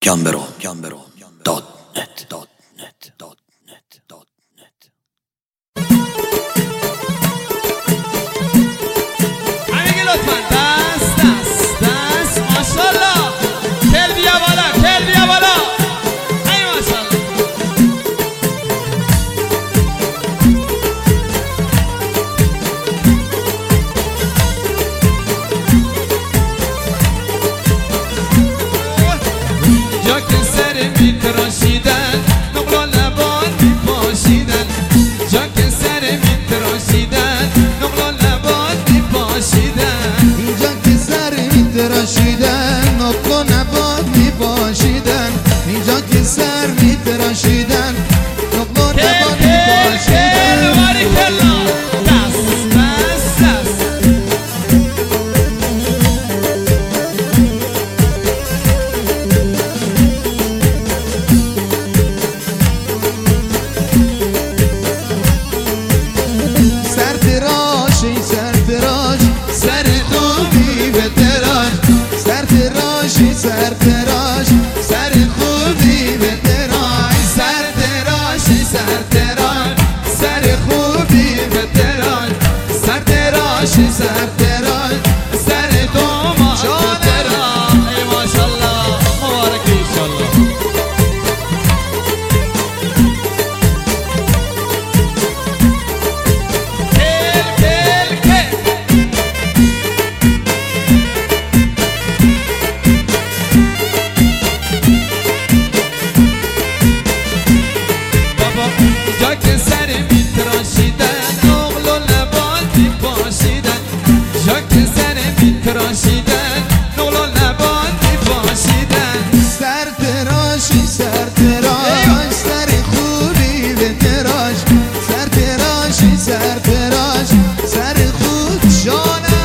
gambero.net همگی لطفاً دست ماشاءالله کل بیا بالا ای ماشاءالله یا که سر میتراشیدن نقل و لبان میپاشیدن جا که سر میتراشیدن نقل و لبان میپاشیدن اینجا که سر میتراشیدن نقل و نبات میپاشیدن اینجا که سر میتراشیدن نقل و نبات میپاشیدن باریکلا دست سر خوبی به تراش سر تراشی سر تراش سر خوبی به تراش سر تراشی سر تراش سر خوبی به تراش سر تراشی سر تراش سر دوما ترا ای ماشاءالله مبارک انشالله جا که سر میتراشیدن نقل و لبان میپاشیدن جا که سر میتراشیدن نقل و لبان میپاشیدن سر تراشی سر تراش سر خوبی به تراش سر تراشی سر تراش سر خوب جانم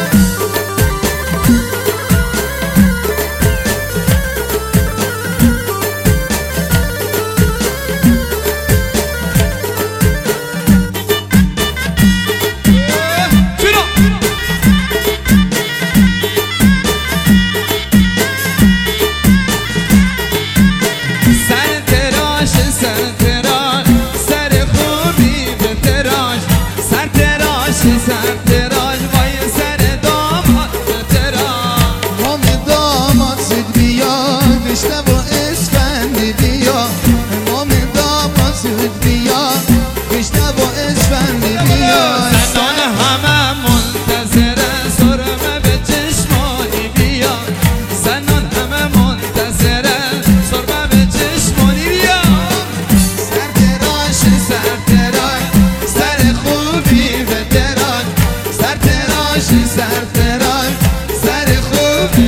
سر تراش وای سر داماد تراش مام داماد زود بیا گشته و اسفندی بیا مام داماد زود بیا گشته و اسفندی بیا زنان همه منتظرن سرمه به چشمانی بیا زنان همه منتظرن سرمه به چشمانی بیا سر تراش سر تراش سر خوبی به تراش سر تراش سر تراش سر خوبی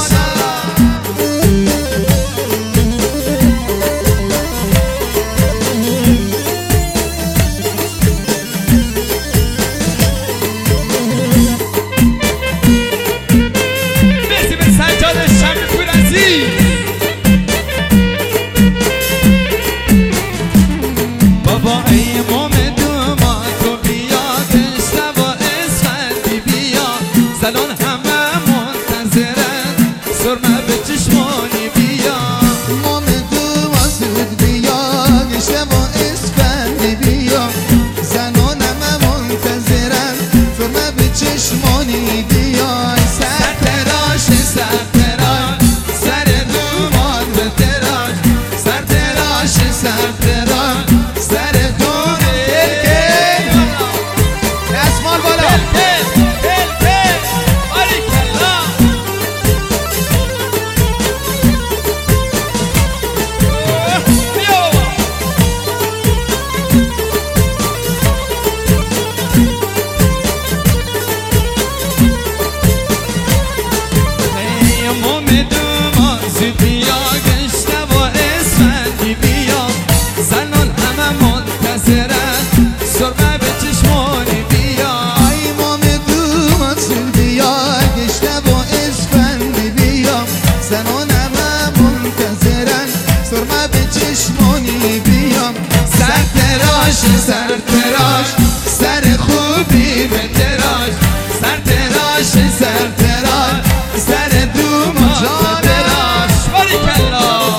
مرسی به سجاد شمیپور عزیز بابا ای امام دوما تو بیا گشته و اسفندی بیا زنان همه منتظرن سرمه به چشمانی بیا مام دوما زود بیا گشته و اسفندی بیا زنان همه منتظرن سرمه به چشمانی بیا سر تراش سر تراش سر دوماد به تراش سر تراش سر تراش سر دوماد دستمال بالا سرمه به چشمانی بیا ای مام دوماد زود بیا گشته و اسفندی بیا زنان همه منتظرن سرمه به چشمانی بیا سر تراش سر تراش سر خوبی به تراش سر تراش سر تراش سر دوماد تراش باریکلا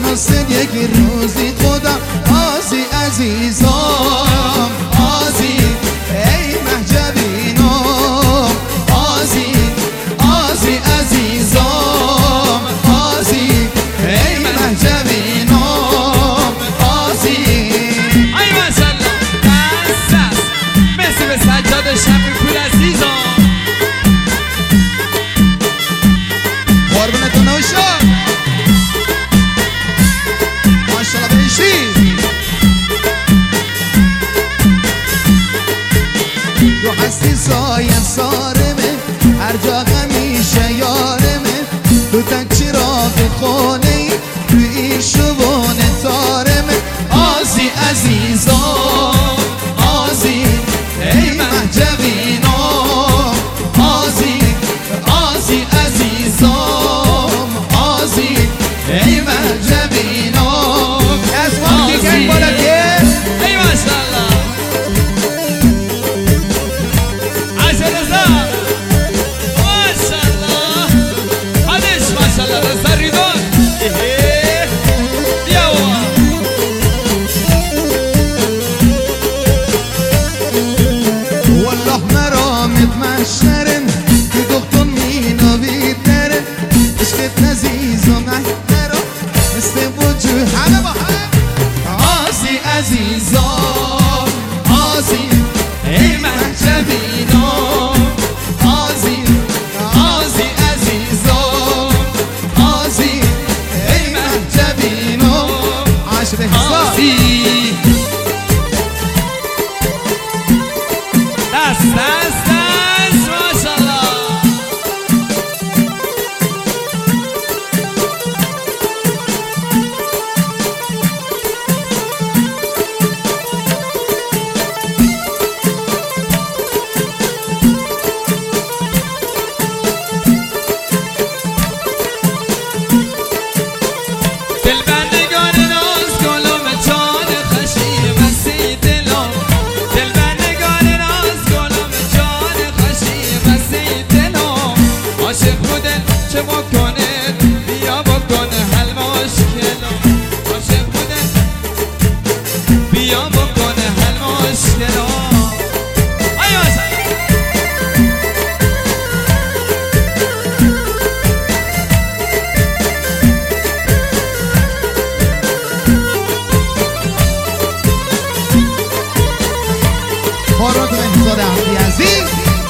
حسین یک روزی خدا آزی عزیزم آزی ای مهجبینم آزی آزی عزیزم آزی ای مهجبینم آزی ای ماشالله بس بس مثل به سجاد شمی پول عزیزم قربونتون نوشا ماشالله بهشی رو هستی سایه سارمه هر جا همیشه یارمه تو تک چراغ خونه ای توی این شبونه تارمه آزی عزیزم آزی ای مهجبینم آزی آزی عزیزم آزی ای مهجبینم آزی ای ماشالله عشق رضا ماشالله حالش ماشالله رضا ریدون بیا والله مرا متمشرم که دختون می نوید درم عشقت نزیز و محترم مثل وجود همه با هم آزی عزیزم آزی ای مهجبینم آزی آزی عزیزم آزی ای مهجبینم عاشق حساب آزی دست دست دست ماشالله دلبندگان ناز گلم جان خشی بسی دلم دلبندگان ناز گلم جان خشی بسی دلم عاشق بودن چه بکنه بیا بکنه حل مشکلم عاشق بودن بیا بکنه حل مشکلم ای ماشالله بارات مهزاد عبدی عزیز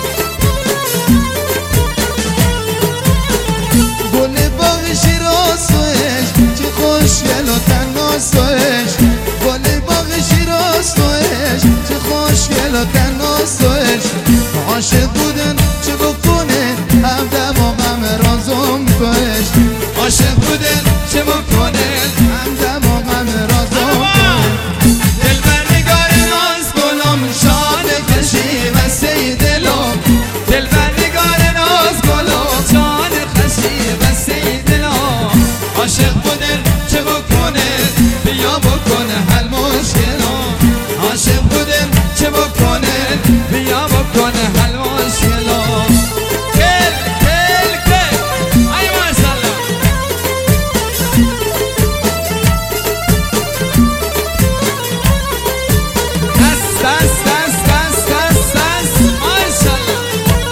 گل باغ شیراز و عشق چه خوشگل و تناس و عشق گل باغ شیراز و عشق چه خوشگل و تناس و عشق عاشق بودن چه بکنه هم دماغم رازم تو عشق عاشق بودن چه بکنه هم دماغم رازم تو دلبرنگار ناز گلم شان خشی بسته دلم دلبندگان ناز گلم جان خشی بسی دلم عاشق بودن چه بکنه بیا بکنه حل مشکلم عاشق بودن چه بکنه بیا بکنه حل مشکلم کل کل کل ای ماشالله دست دست دست دست دست دست ماشالله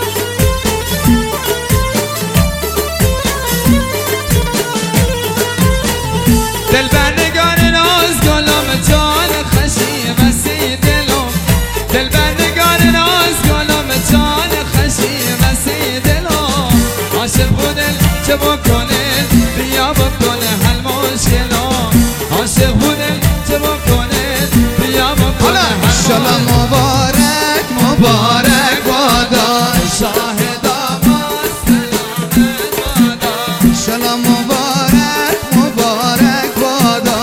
دلبندگان ناز گلم جان خشی بسی دلم دلبندگان ناز گلم جان خشی بسی دلم عاشق بودن چه بکنه بیا بکنه حل مشکلم عاشق بودن چه بکنه بیا بکنه حل انشالله مبارک مبارک بادا شاهد آباد سلامت بادا انشالله مبارک مبارک بادا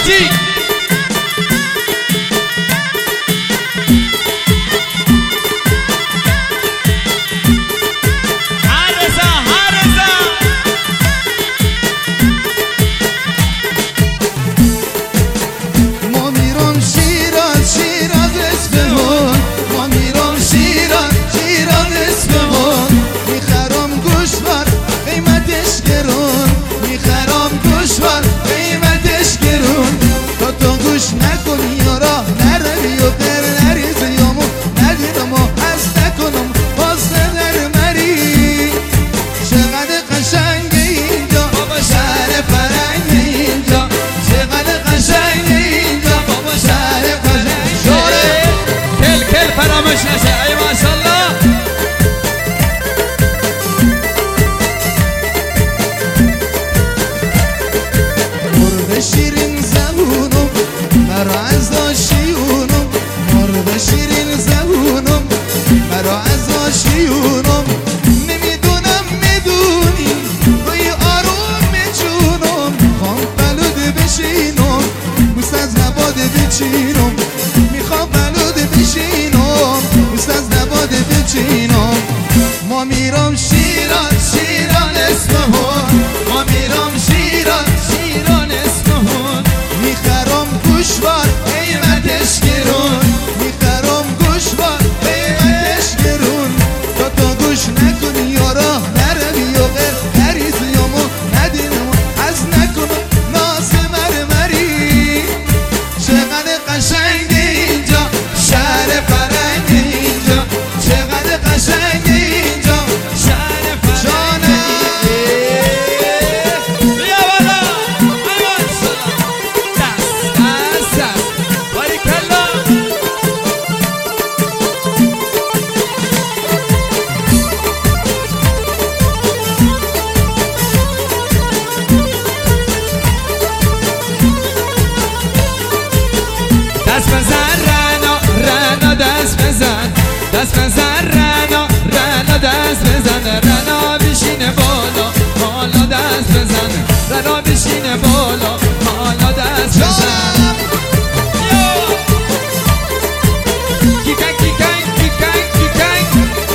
حاجی شیرین زبونم مرا از آشیونم مرد شیرین زبونم مرا از آشیونم نمیدونم میدونی روی آروم جونم میخوام بلود بشینم بوس از نباد بچینم میخوام بلود بشینم بوس از نباد بچینم ما میرم شیران شیران اصفهان ما میرم شیران شیران اصفهان میخرم گوشوار قیمتش گرون میخرم گوشوار قیمتش گرون تو گوش نکنی یارا نروی و غیر غریزیامو ندینم از نکنم ناز مرمری چقدر قشنگ اینجا شهر فرنگ اینجا چقدر قشنگ اینجا شهر فرنگ دست بزن رنا رنا دست بزن دست بزن رنا رنا دست بزن رنا بشینه بالا حالا دست بزن رنا بشینه بالا حالا دست بزن کیکن کیکن کیکن کیکن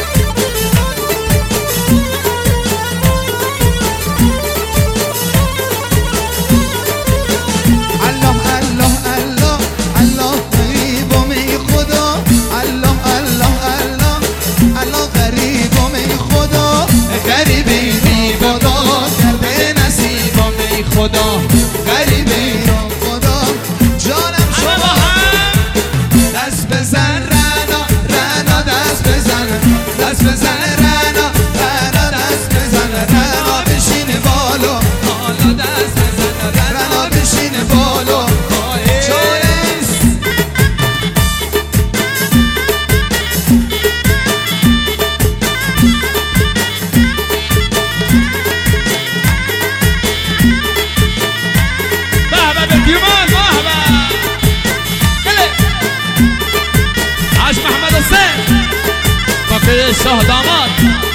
الله الله الله الله غریبم ای خدا الله الله الله الله غریبم ای خدا غریبی بی خدا کرده نصیبم ای خدا غریبی خدا جانم شما دست بزن رنا رنا دست بزن دست بزن رنا رنا دست بزن رنا بشین بالا حالا دست بزن رنا بشین بالا شاه داماد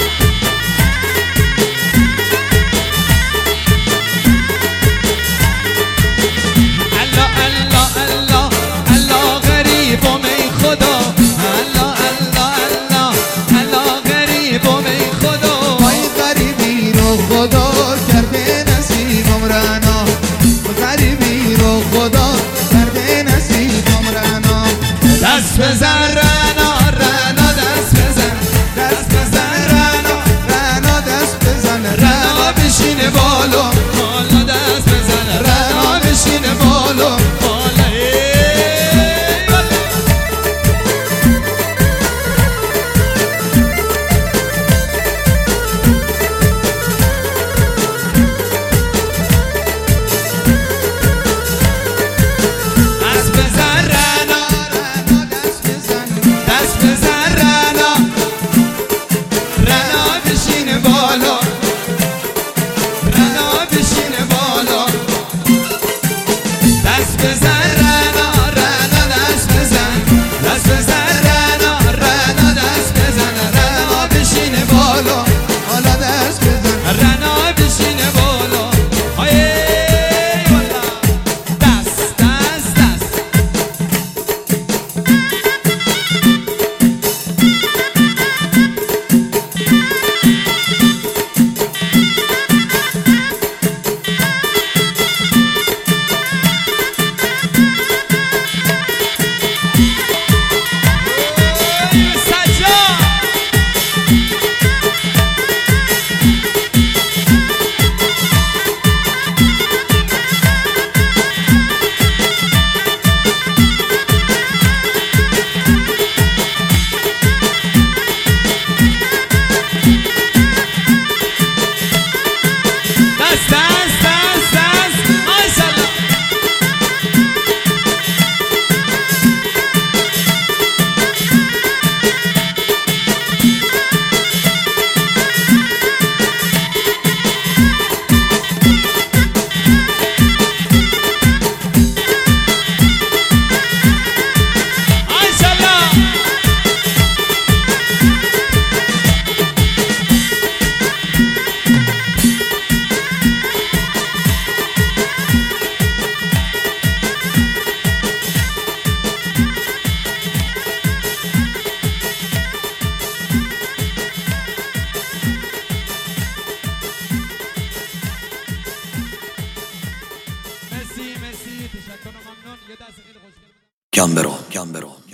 الله الله الله الله غریبم ای خدا الله الله الله الله غریبم ای خدا وای غریبی رو خدا کرده نصیبم رنا غریبی رو خدا کرده نصیبم رنا دست بزن رنا رنا دست بزن دست بزن رنا رنا دست بزن رنا بشین بالا حالا دست بزن رنا بشین بالا حالا دست بزن رنا رنا دست بزن دست بزن رنا رنا بشین بالا رنا بشین بالا دست بزن رنا رنا دست بزن دست بزن رنا رنا دست بزن رنا بشین بالا حالا دست بزن رنا بشین بالا های والا دست گمبرو